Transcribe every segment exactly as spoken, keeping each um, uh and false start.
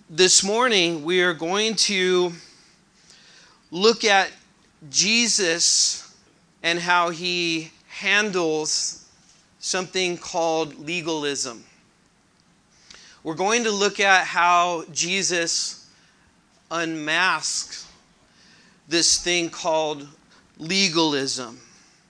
this morning we are going to look at Jesus and how he handles something called legalism. We're going to look at how Jesus unmasks this thing called legalism.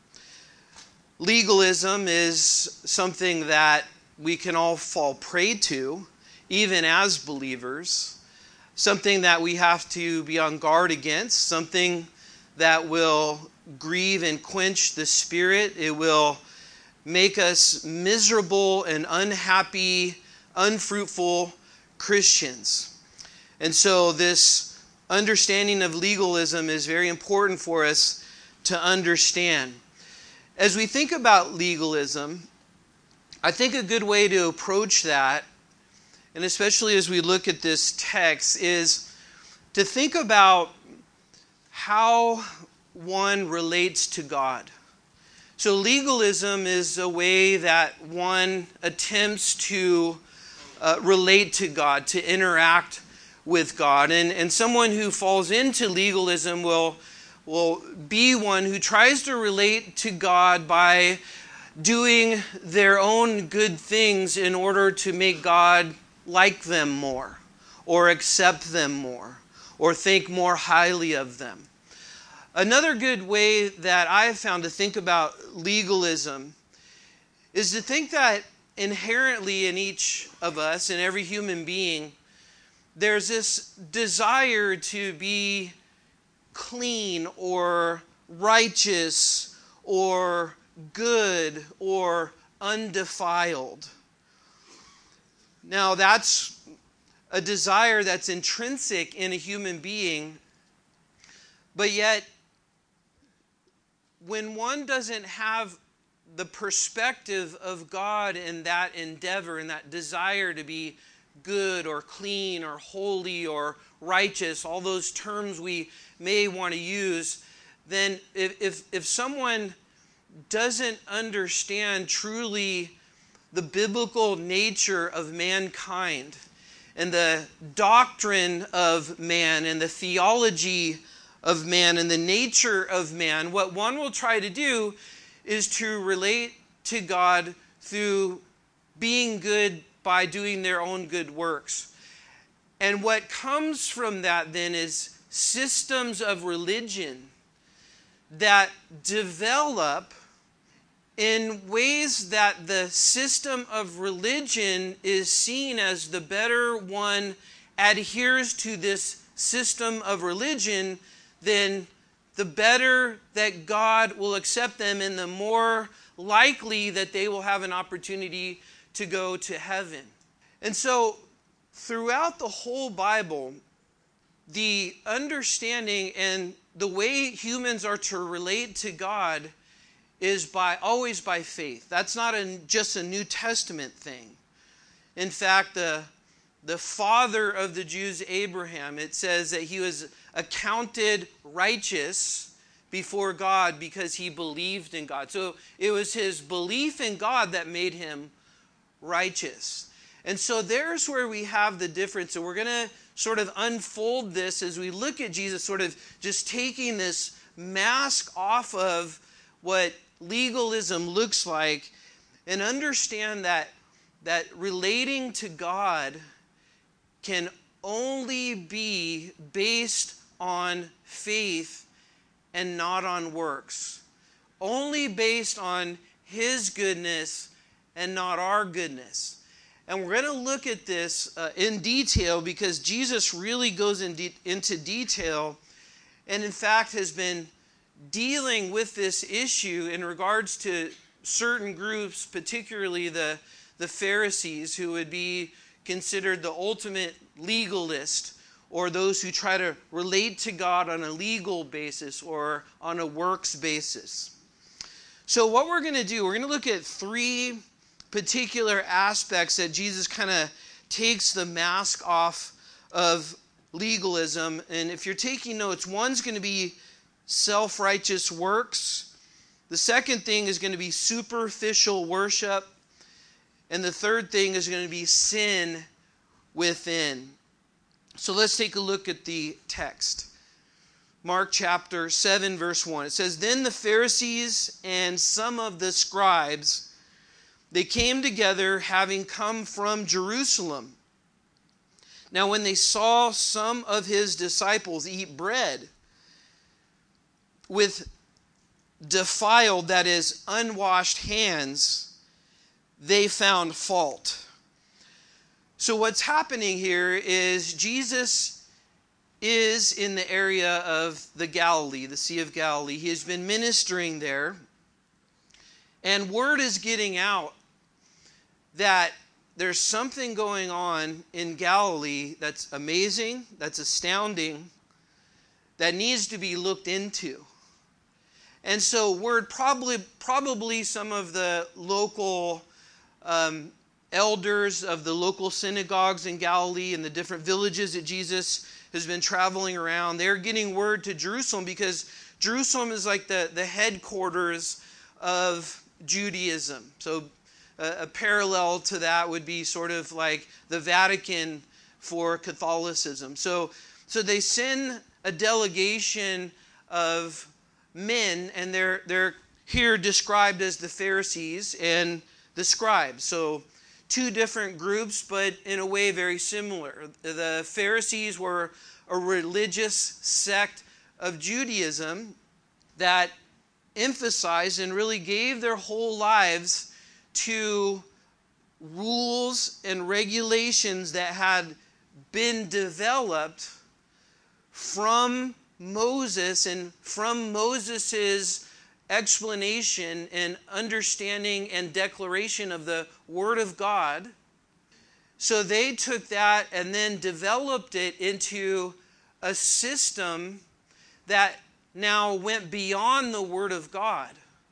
Legalism is something that we can all fall prey to, even as believers. Something that we have to be on guard against. Something that will grieve and quench the spirit. It will make us miserable and unhappy, unfruitful Christians. And so this understanding of legalism is very important for us to understand. As we think about legalism, I think a good way to approach that, and especially as we look at this text, is to think about how one relates to God. So legalism is a way that one attempts to uh, relate to God, to interact with God. And, and someone who falls into legalism will will be one who tries to relate to God by doing their own good things in order to make God like them more, or accept them more, or think more highly of them. Another good way that I have found to think about legalism is to think that inherently in each of us, in every human being, there's this desire to be clean or righteous or good or undefiled. Now that's a desire that's intrinsic in a human being, but yet when one doesn't have the perspective of God in that endeavor, in that desire to be good or clean or holy or righteous, all those terms we may want to use, then if, if, if someone doesn't understand truly the biblical nature of mankind and the doctrine of man and the theology of man and the nature of man, what one will try to do is to relate to God through being good by doing their own good works. And what comes from that then is systems of religion that develop in ways that the system of religion is seen as the better one adheres to this system of religion, then the better that God will accept them and the more likely that they will have an opportunity to go to heaven. And so throughout the whole Bible, the understanding and the way humans are to relate to God is by always by faith. That's not a, just a New Testament thing. In fact, the, the father of the Jews, Abraham, it says that he was accounted righteous before God because he believed in God. So it was his belief in God that made him righteous. And so there's where we have the difference. So we're going to sort of unfold this as we look at Jesus, sort of just taking this mask off of what legalism looks like and understand that, that relating to God can only be based on faith and not on works. Only based on His goodness and not our goodness. And we're going to look at this uh, in detail because Jesus really goes in de- into detail and in fact has been dealing with this issue in regards to certain groups, particularly the, the Pharisees, who would be considered the ultimate legalist, or those who try to relate to God on a legal basis or on a works basis. So what we're going to do, we're going to look at three particular aspects that Jesus kind of takes the mask off of legalism. And if you're taking notes, one's going to be self-righteous works. The second thing is going to be superficial worship. And the third thing is going to be sin within. So let's take a look at the text. Mark chapter seven, verse one. It says, "Then the Pharisees and some of the scribes, they came together, having come from Jerusalem. Now when they saw some of his disciples eat bread with defiled, that is, unwashed hands, they found fault." So what's happening here is Jesus is in the area of the Galilee, the Sea of Galilee. He has been ministering there. And word is getting out that there's something going on in Galilee that's amazing, that's astounding, that needs to be looked into. And so word probably, probably some of the local um, elders of the local synagogues in Galilee and the different villages that Jesus has been traveling around, they're getting word to Jerusalem, because Jerusalem is like the, the headquarters of Judaism. So a, a parallel to that would be sort of like the Vatican for Catholicism. So, so they send a delegation of men, and they're, they're here described as the Pharisees and the scribes. So two different groups, but in a way very similar. The Pharisees were a religious sect of Judaism that emphasized and really gave their whole lives to rules and regulations that had been developed from Moses and from Moses's explanation and understanding and declaration of the Word of God. So they took that and then developed it into a system that now went beyond the Word of God.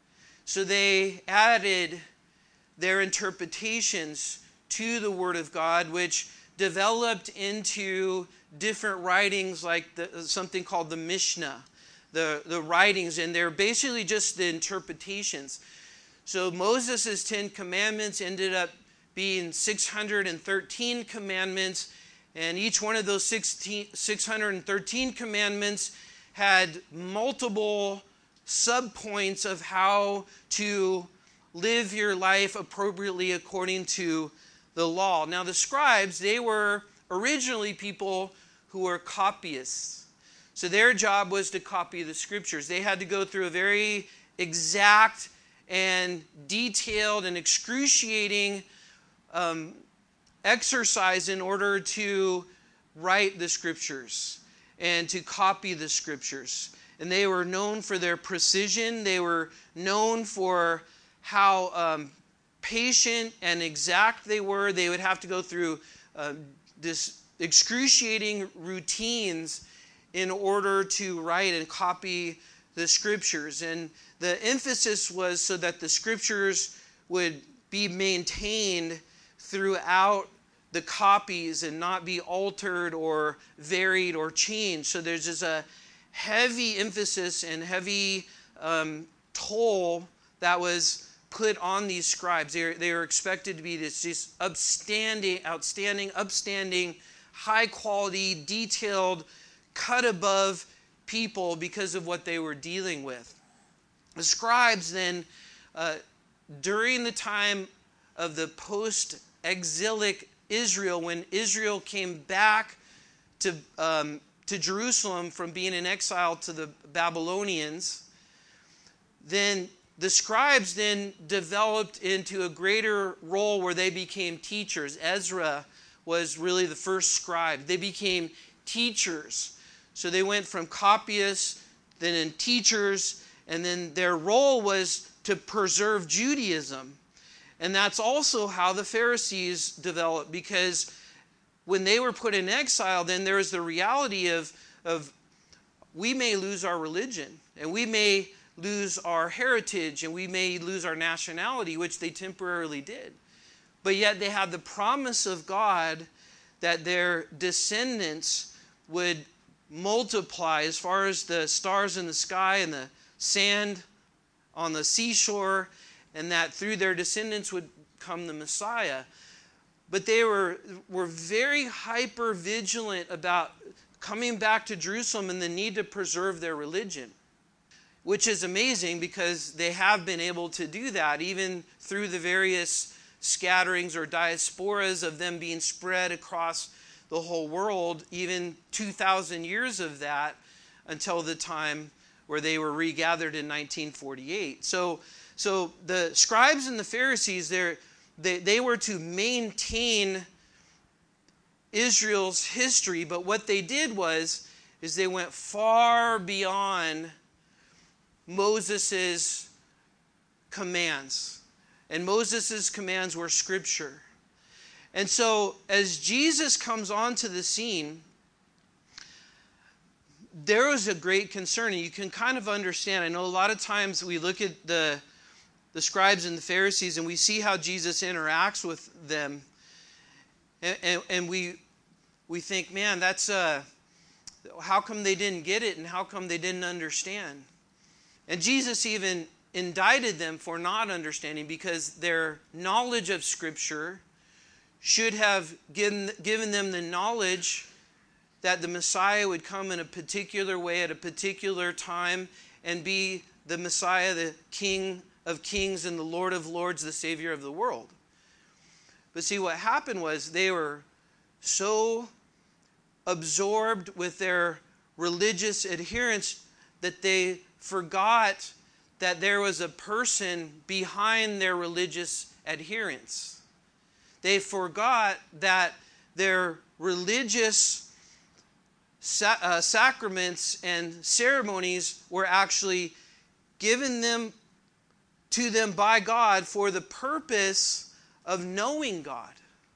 So they added their interpretations to the Word of God, which developed into different writings like the, something called the Mishnah. The, the writings, and they're basically just the interpretations. So Moses' Ten Commandments ended up being six hundred thirteen commandments, and each one of those six hundred thirteen commandments had multiple subpoints of how to live your life appropriately according to the law. Now the scribes, they were originally people who were copyists. So their job was to copy the scriptures. They had to go through a very exact and detailed and excruciating um, exercise in order to write the scriptures and to copy the scriptures. And they were known for their precision. They were known for how um, patient and exact they were. They would have to go through uh, this excruciating routines in order to write and copy the scriptures. And the emphasis was so that the scriptures would be maintained throughout the copies and not be altered or varied or changed. So there's just a heavy emphasis and heavy um, toll that was put on these scribes. They were, they were expected to be this just upstanding, outstanding, upstanding, high quality, detailed, cut above people because of what they were dealing with. The scribes then, uh, during the time of the post-exilic Israel, when Israel came back to, um, to Jerusalem from being in exile to the Babylonians, then the scribes then developed into a greater role where they became teachers. Ezra was really the first scribe. They became teachers. So they went from copyists, then in teachers, and then their role was to preserve Judaism. And that's also how the Pharisees developed, because when they were put in exile, then there was the reality of, of we may lose our religion, and we may lose our heritage, and we may lose our nationality, which they temporarily did. But yet they had the promise of God that their descendants would multiply as far as the stars in the sky and the sand on the seashore, and that through their descendants would come the Messiah. but they were, were very hyper vigilant about coming back to Jerusalem and the need to preserve their religion, which is amazing because they have been able to do that even through the various scatterings or diasporas of them being spread across the whole world, even two thousand years of that until the time where they were regathered in nineteen forty-eight. So, so the scribes and the Pharisees, they, they were to maintain Israel's history, but what they did was, is they went far beyond Moses' commands. And Moses' commands were scripture. And so as Jesus comes onto the scene, there was a great concern, and you can kind of understand. I know a lot of times we look at the, the scribes and the Pharisees and we see how Jesus interacts with them, and, and, and we, we think, man, that's uh, how come they didn't get it and how come they didn't understand? And Jesus even indicted them for not understanding because their knowledge of Scripture should have given, given them the knowledge that the Messiah would come in a particular way at a particular time and be the Messiah, the King of Kings and the Lord of Lords, the Savior of the world. But see, what happened was they were so absorbed with their religious adherence that they forgot that there was a person behind their religious adherence. They forgot that their religious sa- uh, sacraments and ceremonies were actually given them to them by God for the purpose of knowing God.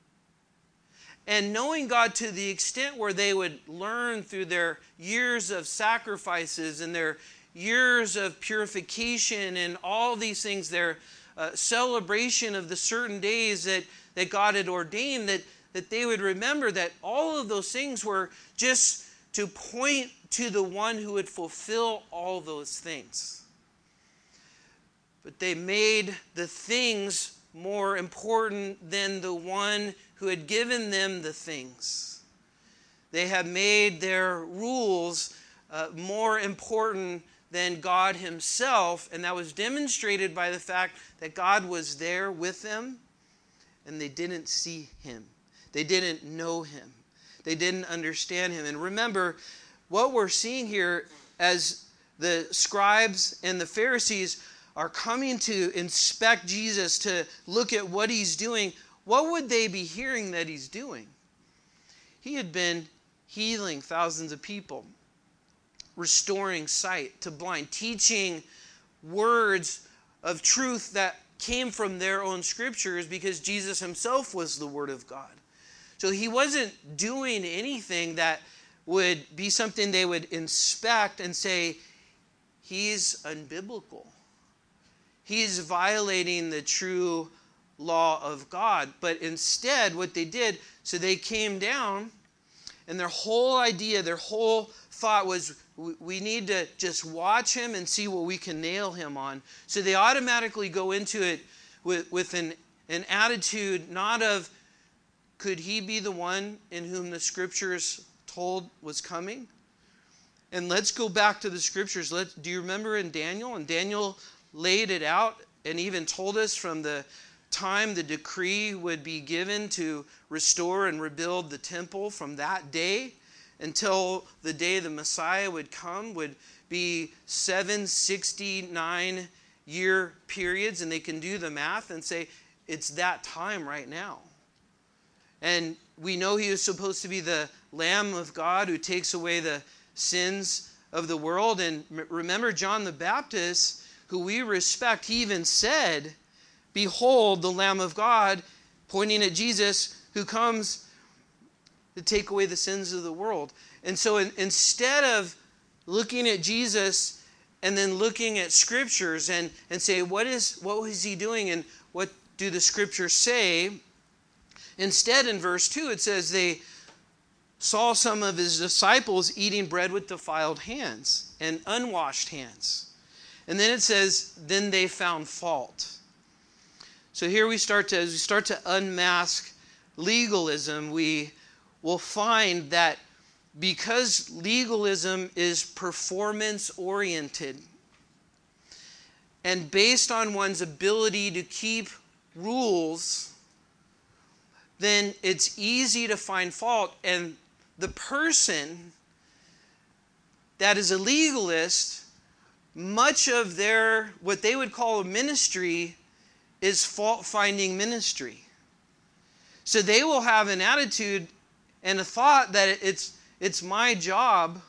And knowing God to the extent where they would learn through their years of sacrifices and their years of purification and all these things, their uh, celebration of the certain days that, that God had ordained, that, that they would remember that all of those things were just to point to the one who would fulfill all those things. But they made the things more important than the one who had given them the things. They had made their rules uh, more important than God himself, and that was demonstrated by the fact that God was there with them, and they didn't see him. They didn't know him. They didn't understand him. And remember, what we're seeing here as the scribes and the Pharisees are coming to inspect Jesus, to look at what he's doing, what would they be hearing that he's doing? He had been healing thousands of people, restoring sight to blind, teaching words of truth that came from their own scriptures because Jesus himself was the Word of God. So he wasn't doing anything that would be something they would inspect and say, he's unbiblical. He's violating the true law of God. But instead, what they did, so they came down, and their whole idea, their whole thought was, we need to just watch him and see what we can nail him on. So they automatically go into it with, with an, an attitude not of, could he be the one in whom the scriptures told was coming? And let's go back to the scriptures. Let, do you remember in Daniel? And Daniel laid it out and even told us from the time the decree would be given to restore and rebuild the temple, from that day until the day the Messiah would come would be seven sixty-nine year periods, and they can do the math and say it's that time right now. And we know he was supposed to be the Lamb of God who takes away the sins of the world. And remember John the Baptist, who we respect, he even said, behold the Lamb of God, pointing at Jesus, who comes to take away the sins of the world. And so in, instead of looking at Jesus and then looking at scriptures and, and say, what is what was he doing and what do the scriptures say? Instead, in verse two, it says they saw some of his disciples eating bread with defiled hands and unwashed hands. And then it says, then they found fault. So here we start to, as we start to unmask legalism, we will find that because legalism is performance-oriented and based on one's ability to keep rules, then it's easy to find fault. And the person that is a legalist, much of their, what they would call a ministry, is fault-finding ministry. So they will have an attitude and a thought that it's it's my job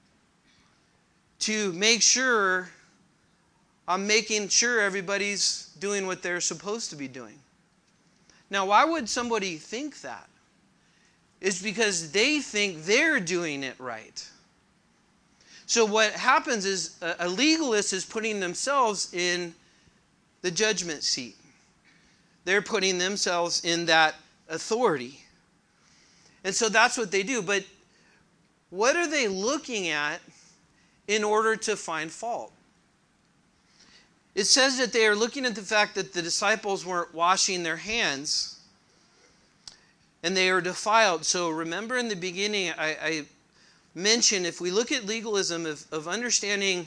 to make sure I'm making sure everybody's doing what they're supposed to be doing. Now, why would somebody think that? It's because they think they're doing it right. So what happens is a legalist is putting themselves in the judgment seat. They're putting themselves in that authority. And so that's what they do. But what are they looking at in order to find fault? It says that they are looking at the fact that the disciples weren't washing their hands and they are defiled. So remember in the beginning, I, I mentioned if we look at legalism of, of understanding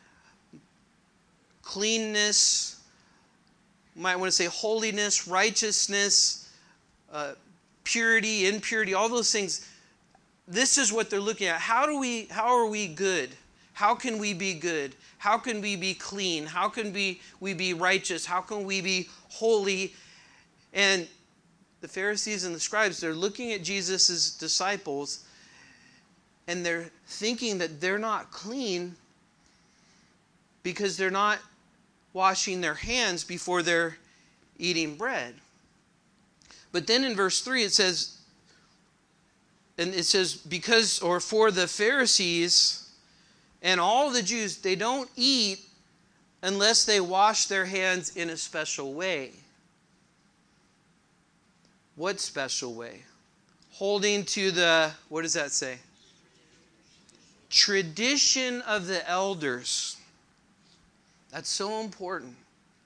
cleanness, you might want to say holiness, righteousness, uh, purity, impurity, all those things. This is what they're looking at. How do we, how are we good? How can we be good? How can we be clean? How can we, we be righteous? How can we be holy? And the Pharisees and the scribes, they're looking at Jesus' disciples and they're thinking that they're not clean because they're not washing their hands before they're eating bread. But then in verse three it says, and it says, because, or for the Pharisees and all the Jews, they don't eat unless they wash their hands in a special way. What special way? Holding to the, what does that say? Tradition of the elders. That's so important.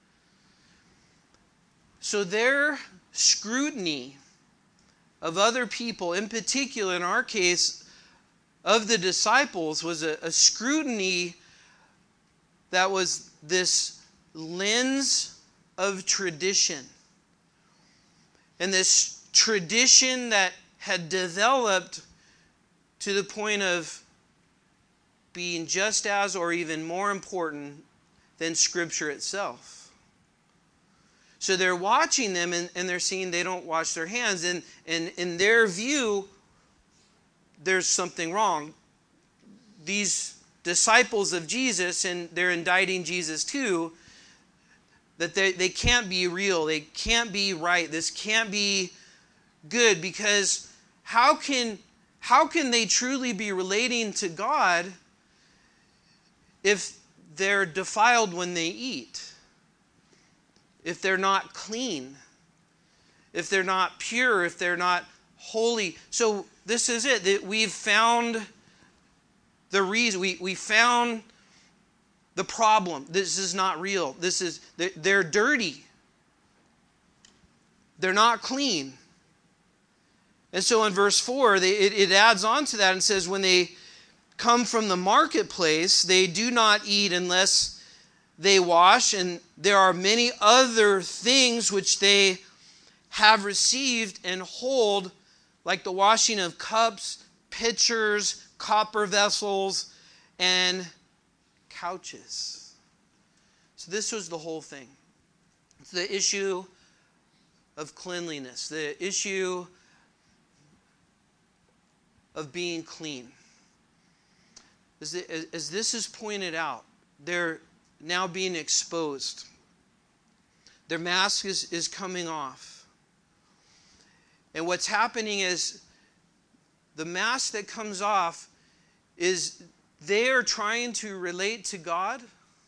So their scrutiny of other people, in particular in our case of the disciples, was a, a scrutiny that was this lens of tradition. And this tradition that had developed to the point of being just as or even more important than Scripture itself. So they're watching them and, and they're seeing they don't wash their hands. And, and in their view, there's something wrong. These disciples of Jesus, and they're indicting Jesus too, that they, they can't be real. They can't be right. This can't be good, because how can, how can they truly be relating to God if they're defiled when they eat? If they're not clean, if they're not pure, if they're not holy. So this is it, that we've found the reason, we, we found the problem. This is not real. This is, they're dirty. They're not clean. And so in verse four, they, it, it adds on to that and says, when they come from the marketplace, they do not eat unless they wash, and there are many other things which they have received and hold, like the washing of cups, pitchers, copper vessels, and couches. So this was the whole thing. It's the issue of cleanliness, the issue of being clean. As, as this is pointed out, they're now being exposed. Their mask is, is coming off. And what's happening is the mask that comes off is they are trying to relate to God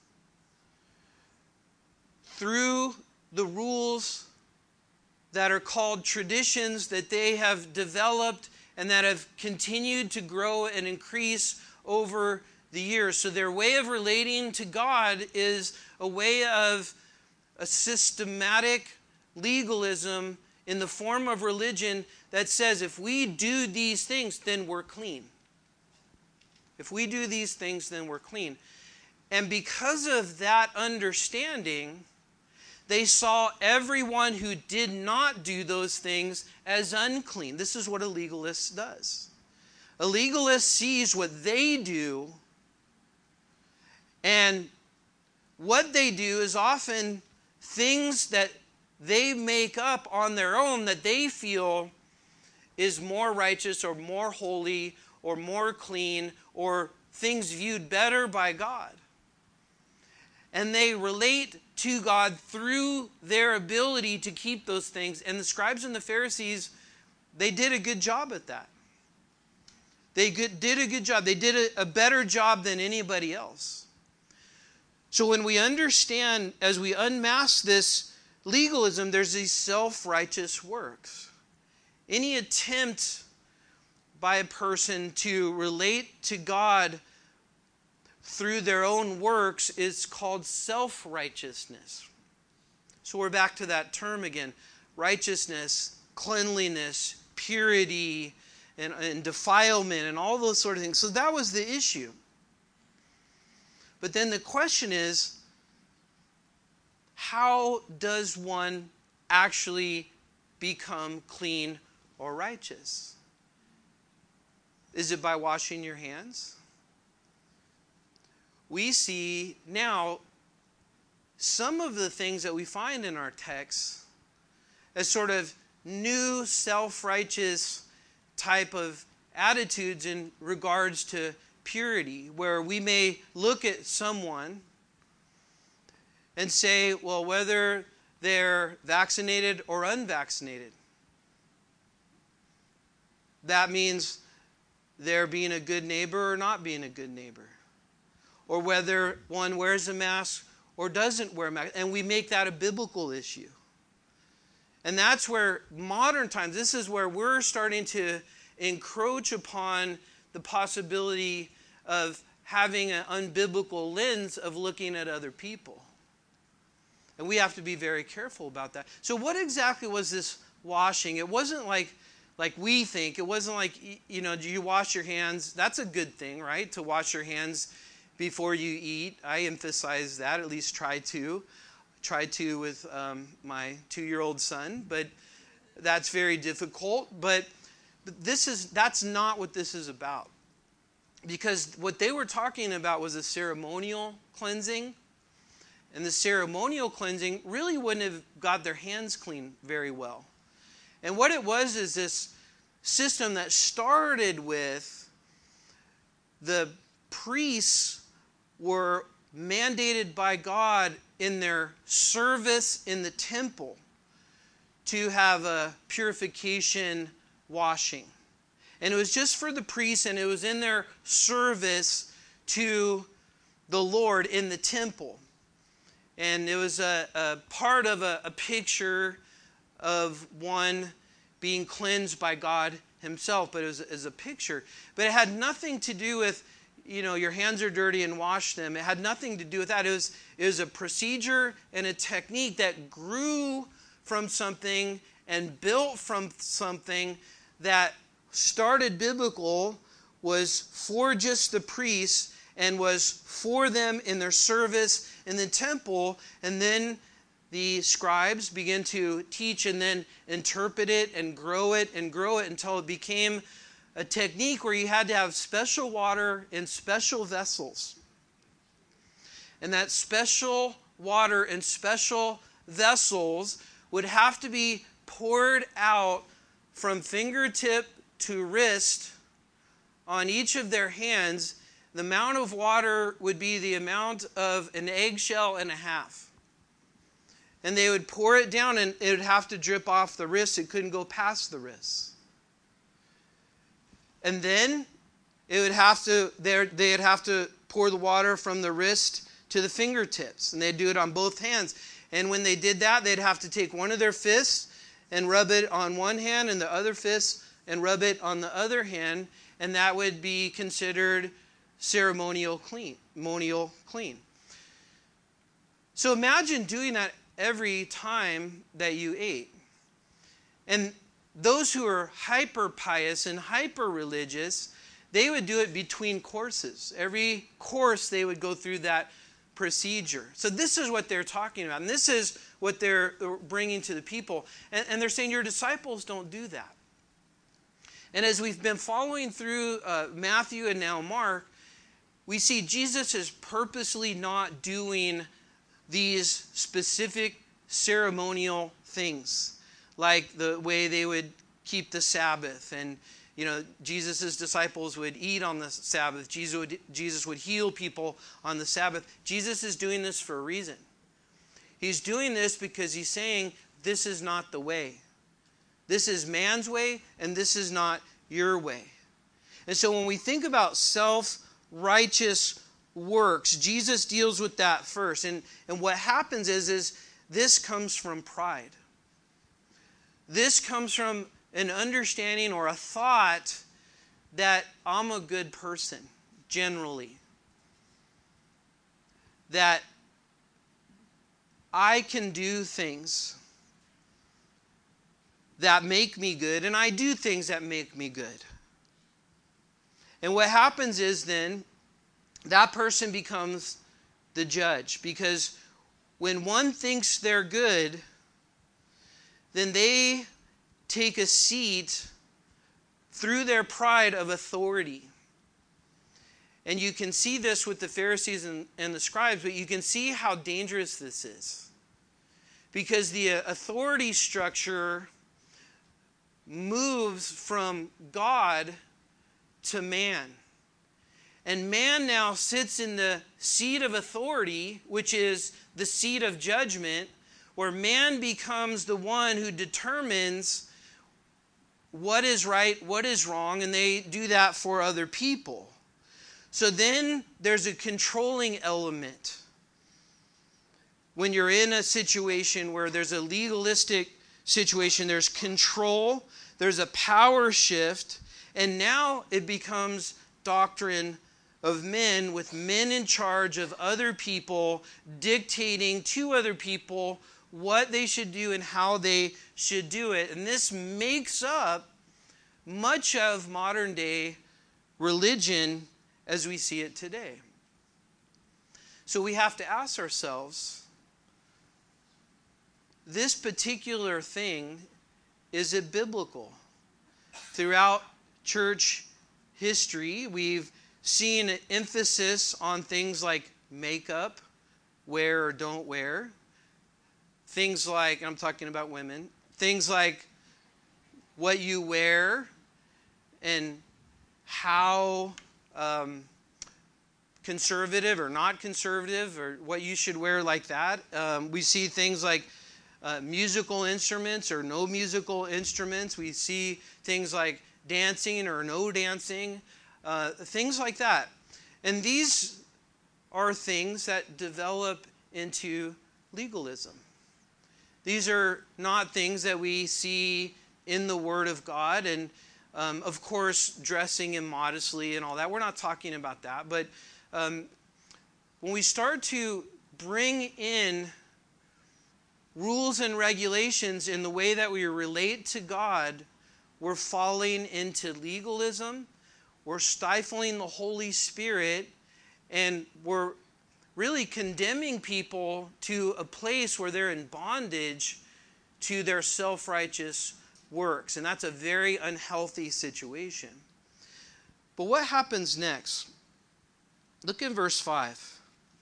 through the rules that are called traditions that they have developed and that have continued to grow and increase over the years. So their way of relating to God is a way of a systematic legalism in the form of religion that says if we do these things, then we're clean. If we do these things, then we're clean. And because of that understanding, they saw everyone who did not do those things as unclean. This is what a legalist does. A legalist sees what they do, and what they do is often things that they make up on their own that they feel is more righteous or more holy or more clean or things viewed better by God. And they relate to God through their ability to keep those things. And the scribes and the Pharisees, they did a good job at that. They good, did a good job. They did a, a better job than anybody else. So when we understand, as we unmask this legalism, there's these self-righteous works. Any attempt by a person to relate to God through their own works is called self-righteousness. So we're back to that term again. Righteousness, cleanliness, purity, and, and defilement, and all those sort of things. So that was the issue. But then the question is, how does one actually become clean or righteous? Is it by washing your hands? We see now some of the things that we find in our text as sort of new self-righteous type of attitudes in regards to purity, where we may look at someone and say, well, whether they're vaccinated or unvaccinated, that means they're being a good neighbor or not being a good neighbor. Or whether one wears a mask or doesn't wear a mask. And we make that a biblical issue. And that's where modern times, this is where we're starting to encroach upon the possibility of having an unbiblical lens of looking at other people. And we have to be very careful about that. So what exactly was this washing? It wasn't like, like we think. It wasn't like, you know, do you wash your hands? That's a good thing, right? To wash your hands before you eat. I emphasize that, at least try to. Try to with um, my two-year-old son, but that's very difficult. But, but this is that's not what this is about. Because what they were talking about was a ceremonial cleansing. And the ceremonial cleansing really wouldn't have got their hands clean very well. And what it was is this system that started with the priests were mandated by God in their service in the temple to have a purification washing. And it was just for the priests, and it was in their service to the Lord in the temple. And it was a, a part of a, a picture of one being cleansed by God himself, but it was, it was a picture. But it had nothing to do with, you know, your hands are dirty and wash them. It had nothing to do with that. It was, it was a procedure and a technique that grew from something and built from something that started biblical, was for just the priests, and was for them in their service in the temple. And then the scribes began to teach and then interpret it and grow it and grow it until it became a technique where you had to have special water in special vessels. And that special water in special vessels would have to be poured out from fingertip to wrist on each of their hands. The amount of water would be the amount of an eggshell and a half. And they would pour it down, and it would have to drip off the wrist. It couldn't go past the wrist. And then it would have to, they'd have to pour the water from the wrist to the fingertips. And they'd do it on both hands. And when they did that, they'd have to take one of their fists and rub it on one hand, and the other fist and rub it on the other hand. And that would be considered ceremonial clean, ceremonial clean. So imagine doing that every time that you ate. And those who are hyper pious and hyper religious, they would do it between courses. Every course they would go through that procedure. So this is what they're talking about. And this is what they're bringing to the people. And, and they're saying your disciples don't do that. And as we've been following through uh, Matthew and now Mark, we see Jesus is purposely not doing these specific ceremonial things, like the way they would keep the Sabbath. And, you know, Jesus' disciples would eat on the Sabbath. Jesus would, Jesus would heal people on the Sabbath. Jesus is doing this for a reason. He's doing this because he's saying, this is not the way. This is man's way, and this is not your way. And so when we think about self-righteous works, Jesus deals with that first. And, and what happens is, is this comes from pride. This comes from an understanding or a thought that I'm a good person, generally. That I can do things that make me good, and I do things that make me good. And what happens is then, that person becomes the judge. Because when one thinks they're good, then they take a seat through their pride of authority. And you can see this with the Pharisees and, and the scribes, but you can see how dangerous this is. Because the authority structure moves from God to man. And man now sits in the seat of authority, which is the seat of judgment, where man becomes the one who determines what is right, what is wrong, and they do that for other people. So then there's a controlling element. When you're in a situation where there's a legalistic situation, there's control, there's a power shift, and now it becomes doctrine of men, with men in charge of other people, dictating to other people what they should do and how they should do it. And this makes up much of modern day religion as we see it today. So we have to ask ourselves, this particular thing, is it biblical? Throughout church history, we've seen an emphasis on things like makeup, wear or don't wear. Things like, and I'm talking about women, things like what you wear and how um, conservative or not conservative, or what you should wear like that. Um, we see things like uh, musical instruments or no musical instruments. We see things like dancing or no dancing, uh, things like that. And these are things that develop into legalism. These are not things that we see in the Word of God. And um, of course, dressing immodestly and all that. We're not talking about that. But um, when we start to bring in rules and regulations in the way that we relate to God, we're falling into legalism. We're stifling the Holy Spirit. And we're really condemning people to a place where they're in bondage to their self-righteous works. And that's a very unhealthy situation. But what happens next? Look in verse five.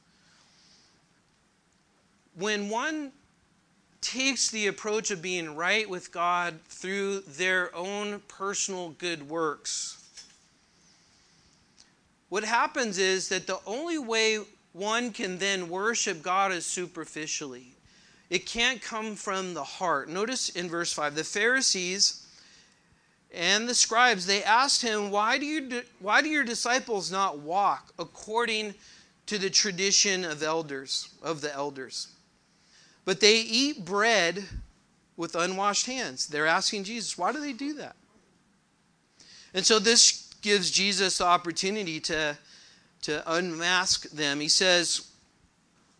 When one takes the approach of being right with God through their own personal good works, what happens is that the only way one can then worship God is superficially. It can't come from the heart. Notice in verse five, the Pharisees and the scribes, they asked him, why do you, why do your disciples not walk according to the tradition of elders, of the elders? But they eat bread with unwashed hands. They're asking Jesus, why do they do that? And so this gives Jesus the opportunity to, to unmask them. He says,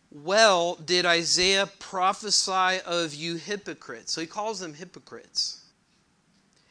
well did Isaiah prophesy of you hypocrites. So he calls them hypocrites.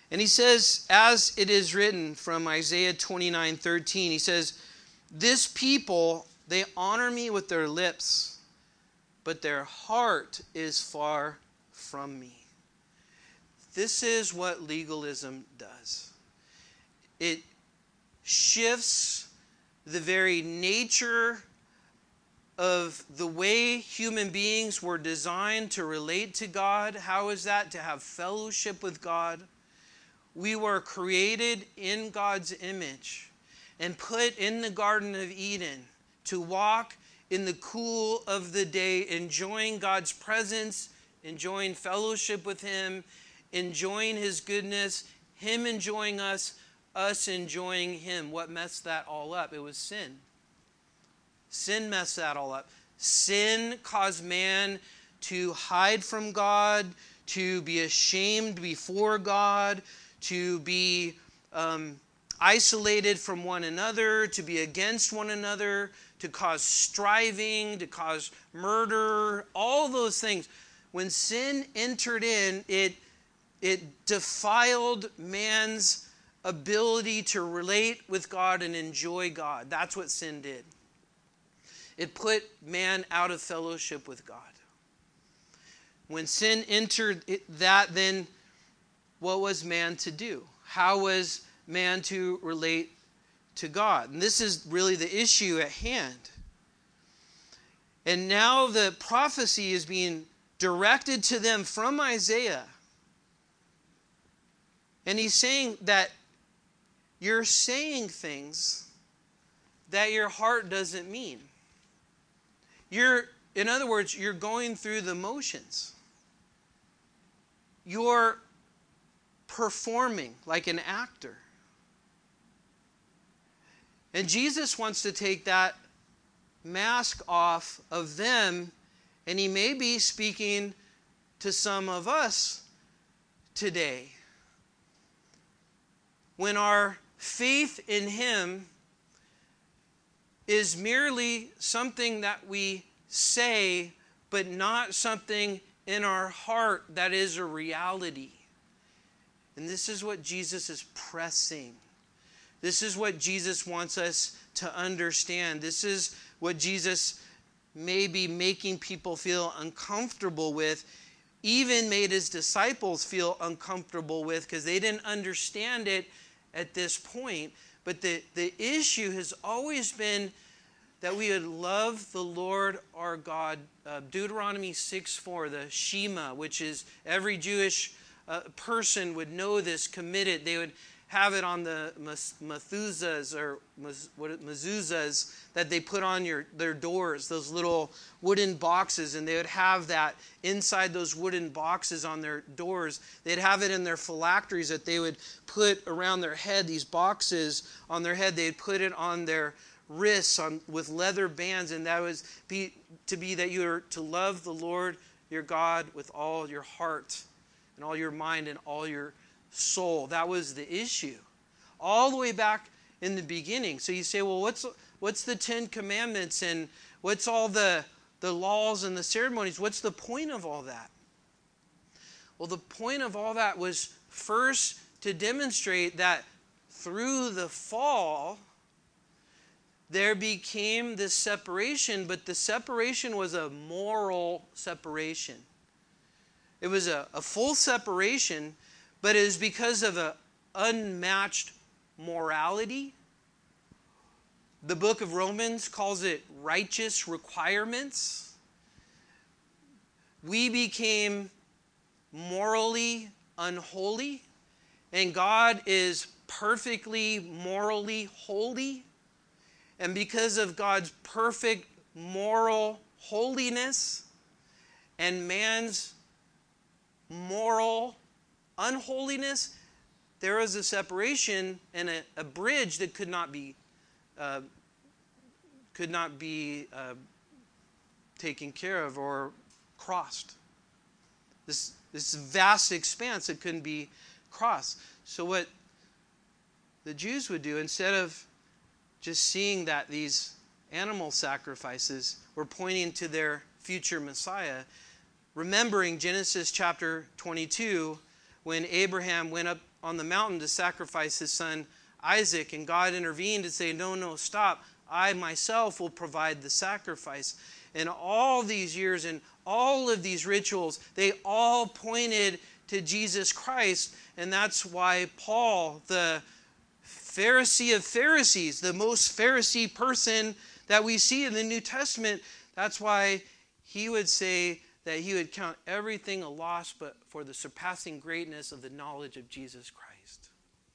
And he says, as it is written from Isaiah twenty-nine thirteen, he says, this people, they honor me with their lips, but their heart is far from me. This is what legalism does. It shifts the very nature of the way human beings were designed to relate to God. How is that? To have fellowship with God. We were created in God's image and put in the Garden of Eden to walk in the cool of the day, enjoying God's presence, enjoying fellowship with Him, enjoying His goodness, Him enjoying us, us enjoying Him. What messed that all up? It was sin. Sin messed that all up. Sin caused man to hide from God, to be ashamed before God, to be um, isolated from one another, to be against one another, to cause striving, to cause murder, all those things. When sin entered in, it, it defiled man's ability to relate with God and enjoy God. That's what sin did. It put man out of fellowship with God. When sin entered that, then what was man to do? How was man to relate to God? And this is really the issue at hand. And now the prophecy is being directed to them from Isaiah. And he's saying that you're saying things that your heart doesn't mean. You're, in other words, you're going through the motions. You're performing like an actor. And Jesus wants to take that mask off of them, and he may be speaking to some of us today. When our faith in him is merely something that we say, but not something in our heart that is a reality. And this is what Jesus is pressing. This is what Jesus wants us to understand. This is what Jesus may be making people feel uncomfortable with, even made his disciples feel uncomfortable with, because they didn't understand it at this point. But the, the issue has always been that we would love the Lord our God. Uh, Deuteronomy six four, the Shema, which is every Jewish uh, person would know this, committed. They would have it on the mezuzahs or what mezuzahs that they put on your their doors, those little wooden boxes, and they would have that inside those wooden boxes on their doors. They'd have it in their phylacteries that they would put around their head, these boxes on their head. They'd put it on their wrists on, with leather bands, and that was be, to be that you are to love the Lord your God with all your heart and all your mind and all your soul. That was the issue all the way back in the beginning. So you say, well, what's what's the Ten Commandments and what's all the the laws and the ceremonies? What's the point of all that? Well, the point of all that was first to demonstrate that through the fall there became this separation, but the separation was a moral separation. It was a, a full separation, but it was because of an unmatched morality. The book of Romans calls it righteous requirements. We became morally unholy, and God is perfectly morally holy. And because of God's perfect moral holiness and man's moral unholiness, there was a separation and a, a bridge that could not be uh, could not be uh, taken care of or crossed. This this vast expanse that couldn't be crossed. So what the Jews would do, instead of just seeing that these animal sacrifices were pointing to their future Messiah, remembering Genesis chapter twenty-two, when Abraham went up on the mountain to sacrifice his son Isaac, and God intervened to say, no, no, stop. I myself will provide the sacrifice. And all these years and all of these rituals, they all pointed to Jesus Christ. And that's why Paul, the Pharisee of Pharisees, the most Pharisee person that we see in the New Testament, that's why he would say that he would count everything a loss but for the surpassing greatness of the knowledge of Jesus Christ.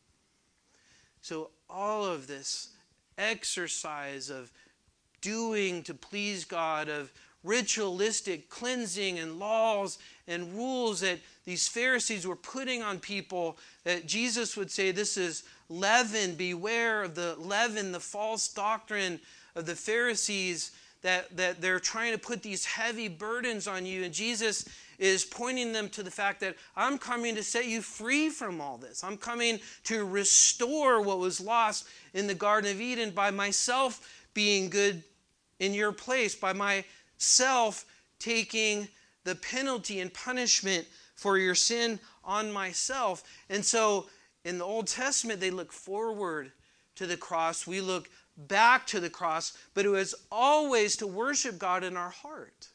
So all of this exercise of doing to please God, of ritualistic cleansing and laws and rules that these Pharisees were putting on people, that Jesus would say, this is leaven, beware of the leaven, the false doctrine of the Pharisees, that, that they're trying to put these heavy burdens on you. And Jesus is pointing them to the fact that I'm coming to set you free from all this. I'm coming to restore what was lost in the Garden of Eden by myself being good in your place, by myself taking the penalty and punishment for your sin on myself. And so in the Old Testament, they look forward to the cross. We look back to the cross, but it was always to worship God in our heart.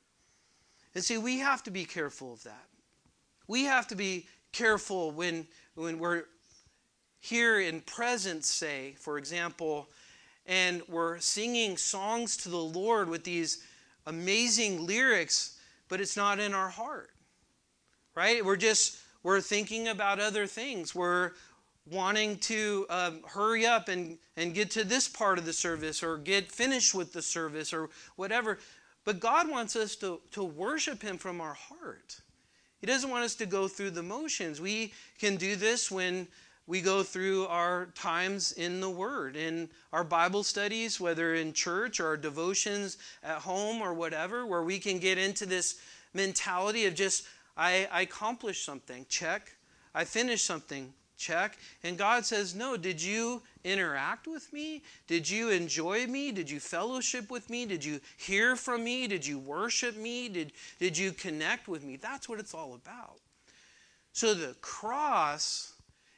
And see, we have to be careful of that. We have to be careful when, when we're here in presence, say, for example, and we're singing songs to the Lord with these amazing lyrics, but it's not in our heart, right? We're just, we're thinking about other things. We're wanting to um, hurry up and, and get to this part of the service or get finished with the service or whatever. But God wants us to, to worship Him from our heart. He doesn't want us to go through the motions. We can do this when we go through our times in the Word, in our Bible studies, whether in church or our devotions at home or whatever, where we can get into this mentality of just, I, I accomplished something, check. I finished something, check. And God says, no, did you interact with me? Did you enjoy me? Did you fellowship with me? Did you hear from me? Did you worship me? Did, did you connect with me? That's what it's all about. So the cross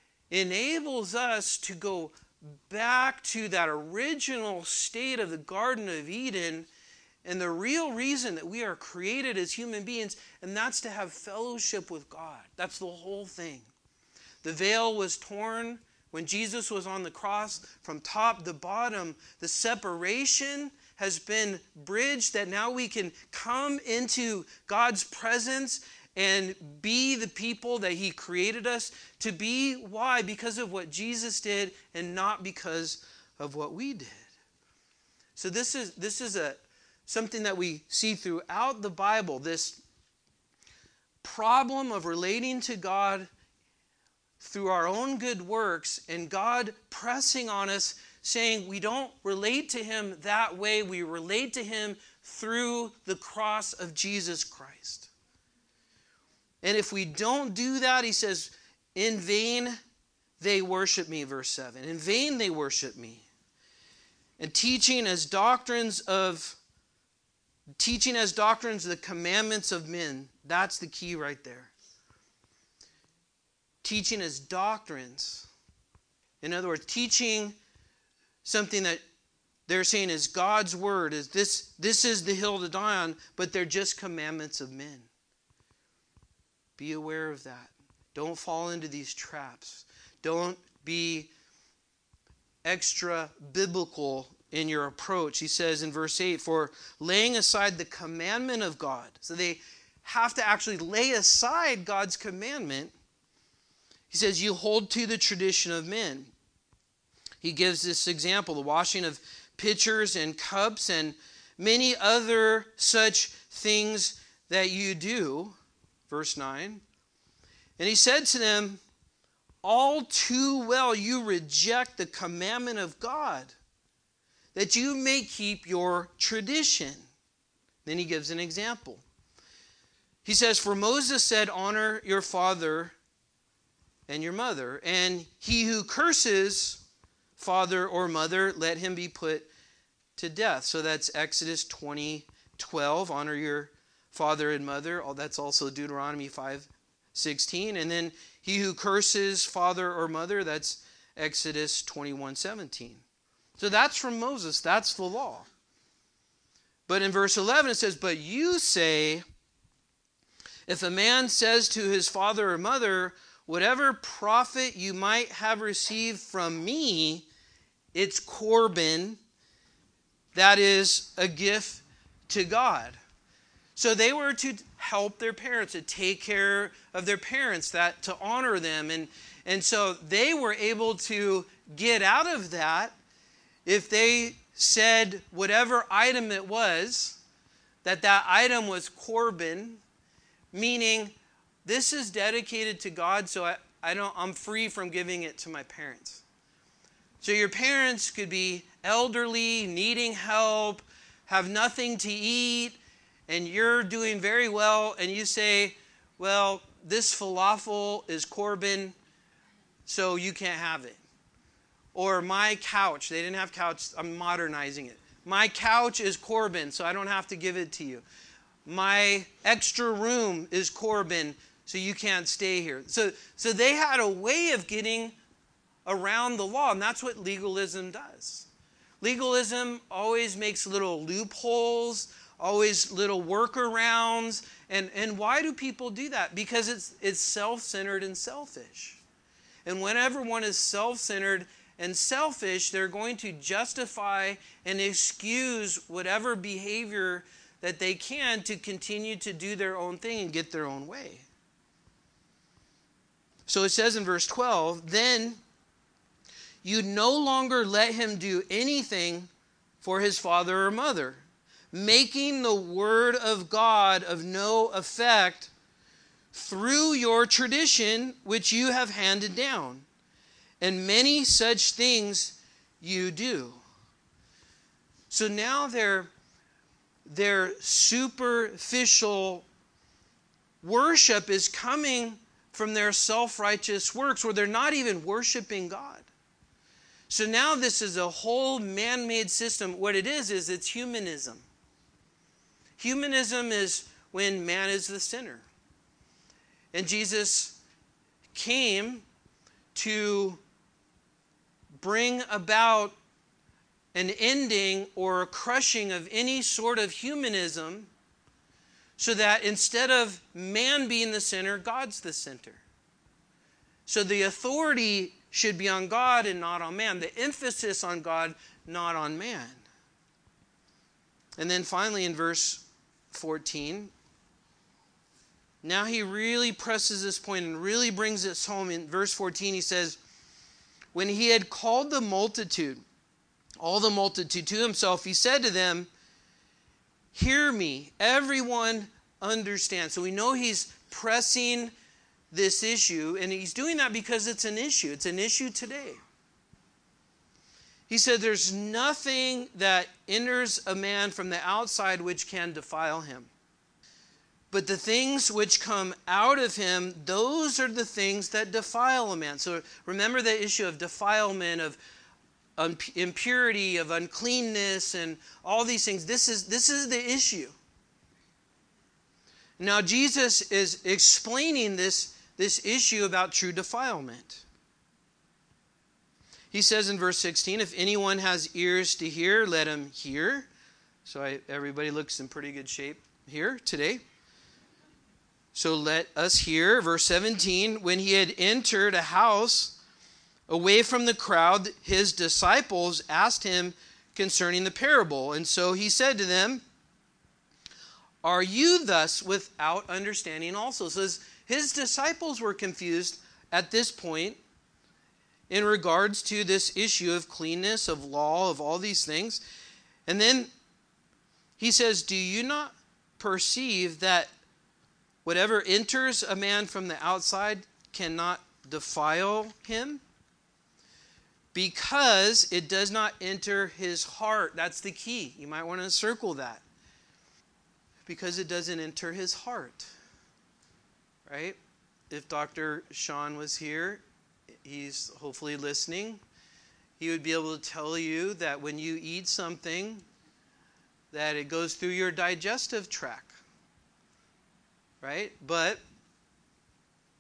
enables us to go back to that original state of the Garden of Eden and the real reason that we are created as human beings, and that's to have fellowship with God. That's the whole thing. The veil was torn when Jesus was on the cross from top to bottom. The separation has been bridged, that now we can come into God's presence and be the people that He created us to be. Why? Because of what Jesus did and not because of what we did. So this is, this is a, something that we see throughout the Bible, this problem of relating to God through our own good works, and God pressing on us, saying we don't relate to Him that way. We relate to Him through the cross of Jesus Christ. And if we don't do that, He says, in vain they worship me, verse seven. In vain they worship me. And teaching as doctrines of, teaching as doctrines the commandments of men. That's the key right there. Teaching as doctrines. In other words, teaching something that they're saying is God's word, is this, this is the hill to die on, but they're just commandments of men. Be aware of that. Don't fall into these traps. Don't be extra biblical in your approach. He says in verse eight, for laying aside the commandment of God. So they have to actually lay aside God's commandment. He says, you hold to the tradition of men. He gives this example, the washing of pitchers and cups and many other such things that you do. Verse nine. And he said to them, all too well you reject the commandment of God, that you may keep your tradition. Then he gives an example. He says, for Moses said, honor your father and your mother, and he who curses father or mother, let him be put to death. So that's Exodus twenty twelve, honor your father and mother. Oh, that's also Deuteronomy five sixteen. And then he who curses father or mother, that's Exodus twenty-one seventeen. So that's from Moses. That's the law. But in verse eleven it says, but you say, if a man says to his father or mother, whatever profit you might have received from me, it's Corban, that is a gift to God. So they were to help their parents, to take care of their parents, that to honor them. And, and so they were able to get out of that if they said whatever item it was, that that item was Corban, meaning this is dedicated to God, so I, I don't, I'm free from giving it to my parents. So your parents could be elderly, needing help, have nothing to eat, and you're doing very well, and you say, well, this falafel is Corban, so you can't have it. Or my couch, they didn't have couch, I'm modernizing it. My couch is Corban, so I don't have to give it to you. My extra room is Corban, so you can't stay here. So, so they had a way of getting around the law, and that's what legalism does. Legalism always makes little loopholes, always little workarounds. And, and why do people do that? Because it's, it's self-centered and selfish. And whenever one is self-centered and selfish, they're going to justify and excuse whatever behavior that they can to continue to do their own thing and get their own way. So it says in verse twelve, then you no longer let him do anything for his father or mother, making the word of God of no effect through your tradition which you have handed down. And many such things you do. So now their, their superficial worship is coming from their self-righteous works, where they're not even worshiping God. So now this is a whole man-made system. What it is, is it's humanism. Humanism is when man is the sinner. And Jesus came to bring about an ending or a crushing of any sort of humanism, so that instead of man being the center, God's the center. So the authority should be on God and not on man. The emphasis on God, not on man. And then finally in verse fourteen, now he really presses this point and really brings this home. In verse fourteen he says, when he had called the multitude, all the multitude to himself, he said to them, hear me, everyone understand. So we know he's pressing this issue, and he's doing that because it's an issue. It's an issue today. He said there's nothing that enters a man from the outside which can defile him. But the things which come out of him, those are the things that defile a man. So remember the issue of defilement, of impurity, of uncleanness, and all these things. This is, this is the issue. Now Jesus is explaining this, this issue about true defilement. He says in verse sixteen, if anyone has ears to hear, let him hear. So I, everybody looks in pretty good shape here today. So let us hear. Verse seventeen, when he had entered a house away from the crowd, his disciples asked him concerning the parable. And so he said to them, are you thus without understanding also? So his, his disciples were confused at this point in regards to this issue of cleanness, of law, of all these things. And then he says, do you not perceive that whatever enters a man from the outside cannot defile him? Because it does not enter his heart. That's the key. You might want to circle that. Because it doesn't enter his heart. Right? If Doctor Sean was here, he's hopefully listening, he would be able to tell you that when you eat something, that it goes through your digestive tract. Right? But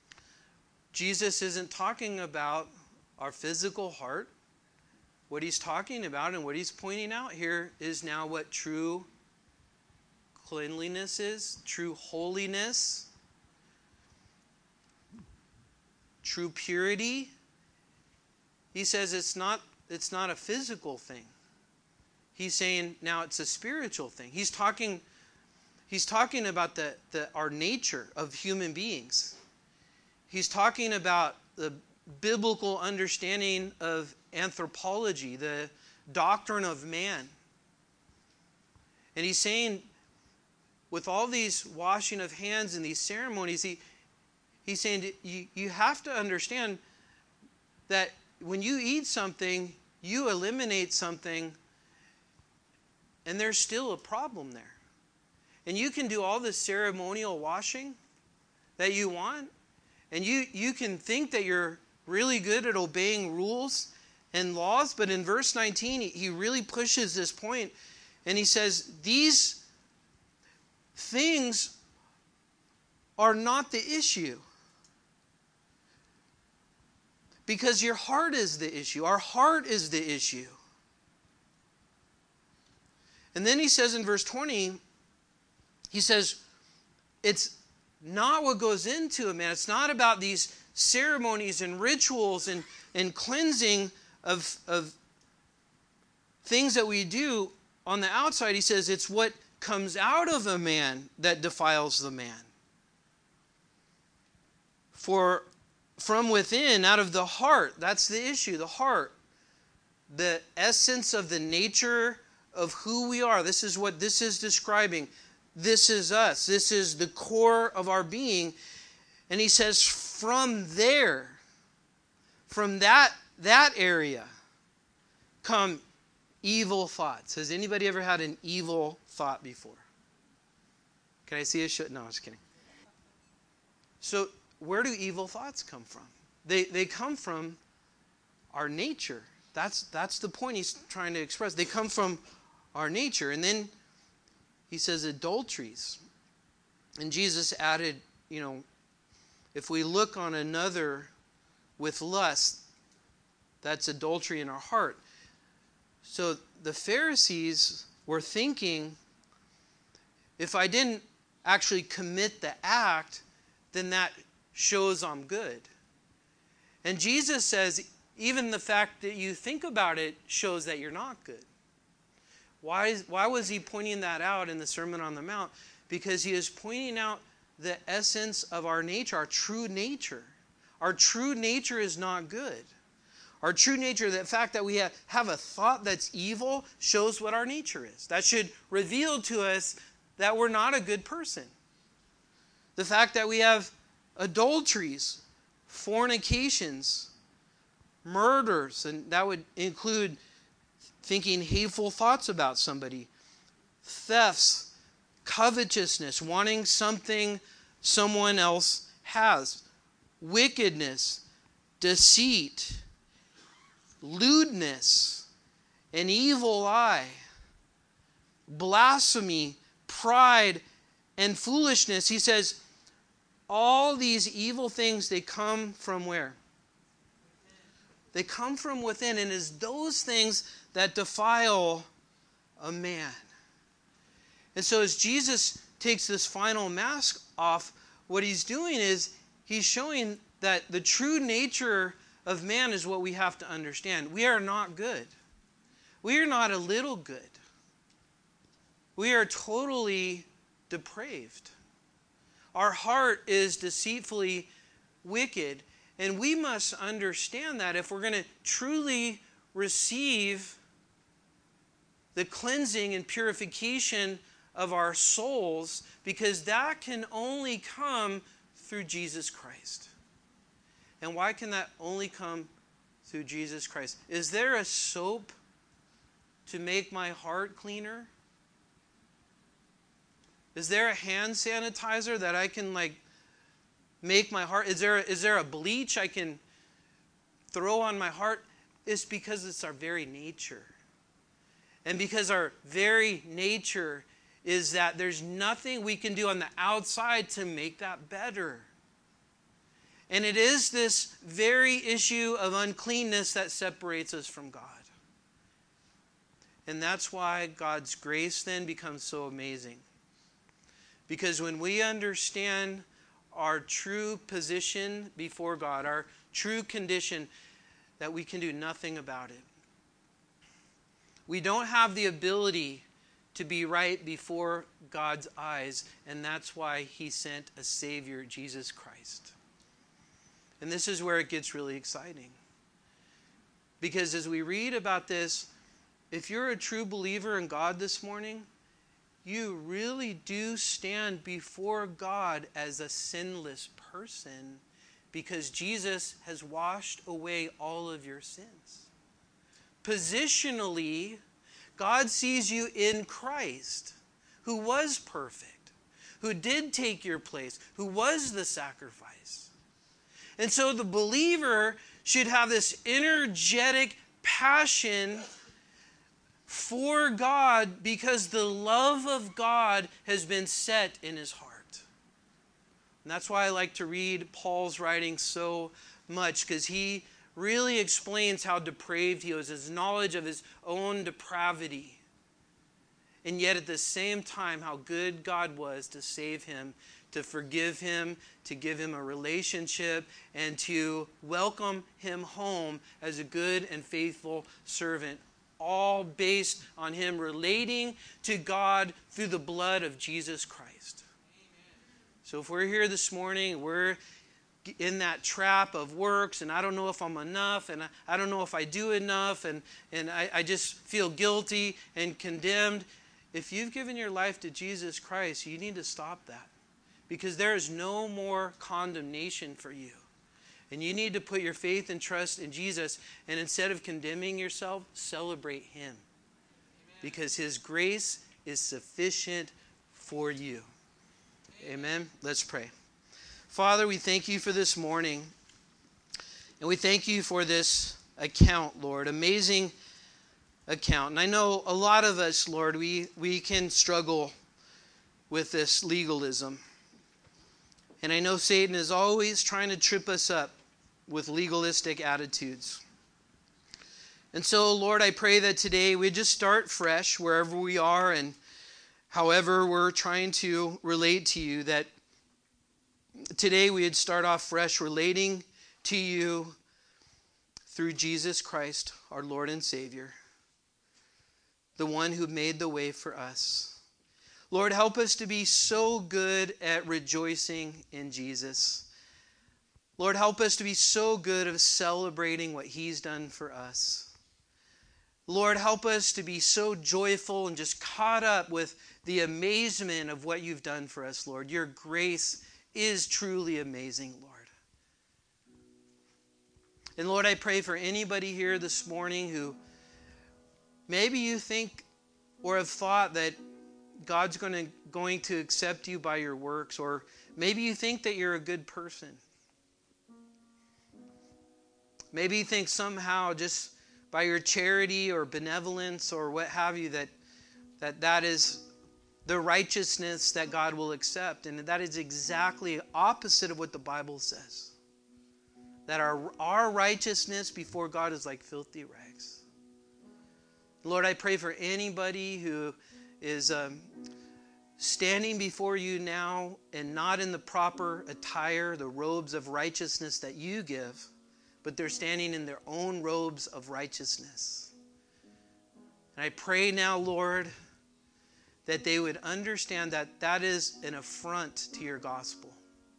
Jesus isn't talking about our physical heart. What he's talking about and what he's pointing out here is now what true cleanliness is, true holiness, true purity. He says it's not, it's not a physical thing. He's saying now it's a spiritual thing. He's talking, he's talking about the, the, our nature of human beings. He's talking about the biblical understanding of anthropology, the doctrine of man. And he's saying, with all these washing of hands and these ceremonies, he, he's saying you, you have to understand that when you eat something, you eliminate something, and there's still a problem there. And you can do all the ceremonial washing that you want, and you, you can think that you're really good at obeying rules and laws, but in verse nineteen, he, he really pushes this point, and he says, these things are not the issue. Because your heart is the issue. Our heart is the issue. And then he says in verse twenty, he says, it's not what goes into a man. It's not about these ceremonies and rituals and, and cleansing of, of things that we do on the outside. He says it's what comes out of a man that defiles the man. For from within, out of the heart, that's the issue, the heart. The essence of the nature of who we are. This is what this is describing. This is us. This is the core of our being. And he says, from there, from that, that area, come evil thoughts. Has anybody ever had an evil thought before? Can I see a show? No, I'm just kidding. So, where do evil thoughts come from? They, they come from our nature. That's, that's the point he's trying to express. They come from our nature. And then he says adulteries. And Jesus added, you know, if we look on another with lust, that's adultery in our heart. So the Pharisees were thinking, if I didn't actually commit the act, then that shows I'm good. And Jesus says, even the fact that you think about it shows that you're not good. Why, is, why was he pointing that out in the Sermon on the Mount? Because he is pointing out the essence of our nature, our true nature. Our true nature is not good. Our true nature, the fact that we have, have a thought that's evil, shows what our nature is. That should reveal to us that we're not a good person. The fact that we have adulteries, fornications, murders, and that would include thinking hateful thoughts about somebody, thefts, covetousness, wanting something someone else has, wickedness, deceit, lewdness, an evil eye, blasphemy, pride, and foolishness. He says, all these evil things, they come from where? They come from within, and it's those things that defile a man. And so as Jesus takes this final mask off, what he's doing is he's showing that the true nature of man is what we have to understand. We are not good. We are not a little good. We are totally depraved. Our heart is deceitfully wicked. And we must understand that if we're going to truly receive the cleansing and purification of our souls, because that can only come through Jesus Christ. And why can that only come through Jesus Christ? Is there a soap to make my heart cleaner? Is there a hand sanitizer that I can like make my heart? Is there, is there a bleach I can throw on my heart? It's because it's our very nature. And because our very nature is that there's nothing we can do on the outside to make that better. And it is this very issue of uncleanness that separates us from God. And that's why God's grace then becomes so amazing. Because when we understand our true position before God, our true condition, that we can do nothing about it. We don't have the ability to be right before God's eyes, and that's why He sent a Savior, Jesus Christ. And this is where it gets really exciting. Because as we read about this, if you're a true believer in God this morning, you really do stand before God as a sinless person because Jesus has washed away all of your sins. Positionally, God sees you in Christ, who was perfect, who did take your place, who was the sacrifice. And so the believer should have this energetic passion for God because the love of God has been set in his heart. And that's why I like to read Paul's writing so much, because he really explains how depraved he was, his knowledge of his own depravity. And yet at the same time, how good God was to save him, to forgive him, to give him a relationship, and to welcome him home as a good and faithful servant. All based on him relating to God through the blood of Jesus Christ. Amen. So if we're here this morning, we're in that trap of works, and I don't know if I'm enough, and I, I don't know if I do enough, and, and I, I just feel guilty and condemned. If you've given your life to Jesus Christ, you need to stop that. Because there is no more condemnation for you. And you need to put your faith and trust in Jesus. And instead of condemning yourself, celebrate Him. Amen. Because His grace is sufficient for you. Amen. Amen. Let's pray. Father, we thank you for this morning. And we thank you for this account, Lord. Amazing account. And I know a lot of us, Lord, we, we can struggle with this legalism. And I know Satan is always trying to trip us up with legalistic attitudes. And so, Lord, I pray that today we just start fresh wherever we are and however we're trying to relate to you, that today we would start off fresh relating to you through Jesus Christ, our Lord and Savior, the one who made the way for us. Lord, help us to be so good at rejoicing in Jesus. Lord, help us to be so good at celebrating what He's done for us. Lord, help us to be so joyful and just caught up with the amazement of what You've done for us, Lord. Your grace is truly amazing, Lord. And Lord, I pray for anybody here this morning who maybe you think or have thought that God's going to, going to accept you by your works, or maybe you think that you're a good person. Maybe you think somehow just by your charity or benevolence or what have you that that, that is the righteousness that God will accept. And that is exactly opposite of what the Bible says. That our, our righteousness before God is like filthy rags. Lord, I pray for anybody who is um, standing before you now and not in the proper attire, the robes of righteousness that you give, but they're standing in their own robes of righteousness. And I pray now, Lord, that they would understand that that is an affront to your gospel.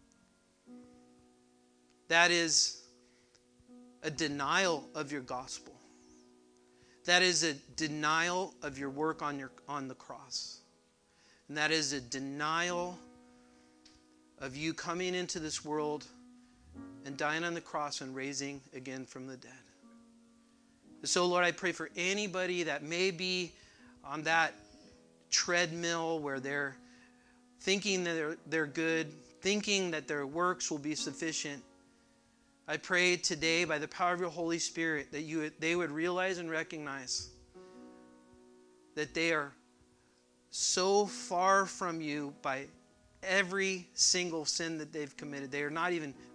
That is a denial of your gospel. That is a denial of your work on your on the cross. And that is a denial of you coming into this world and dying on the cross and raising again from the dead. So, Lord, I pray for anybody that may be on that treadmill where they're thinking that they're, they're good, thinking that their works will be sufficient. I pray today by the power of your Holy Spirit that you they would realize and recognize that they are so far from you by every single sin that they've committed. They are not even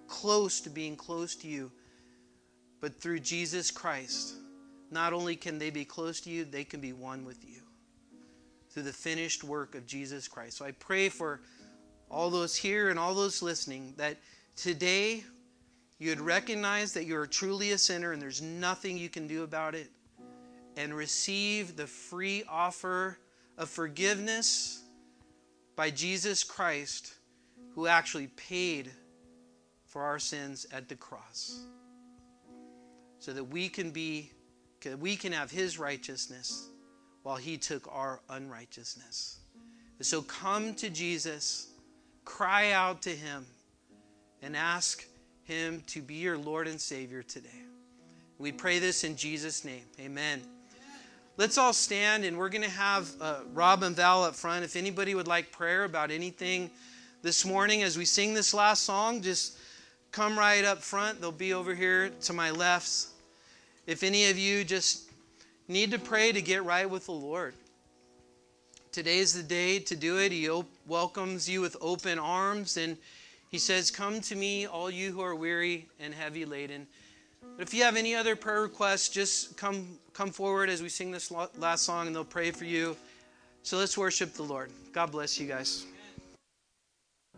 close to being close to you. But through Jesus Christ, not only can they be close to you, they can be one with you through the finished work of Jesus Christ. So I pray for all those here and all those listening that today you'd recognize that you're truly a sinner and there's nothing you can do about it, and receive the free offer of forgiveness by Jesus Christ, who actually paid for our sins at the cross, so that we can be, we can have his righteousness while he took our unrighteousness. And so come to Jesus, cry out to him, and ask him to be your Lord and Savior today. We pray this in Jesus' name. Amen. Let's all stand, and we're going to have uh, Rob and Val up front. If anybody would like prayer about anything this morning as we sing this last song, just come right up front. They'll be over here to my left. If any of you just need to pray to get right with the Lord, today's the day to do it. He op- welcomes you with open arms, and he says, come to me, all you who are weary and heavy laden. But if you have any other prayer requests, just come come forward as we sing this last song, and they'll pray for you. So let's worship the Lord. God bless you guys.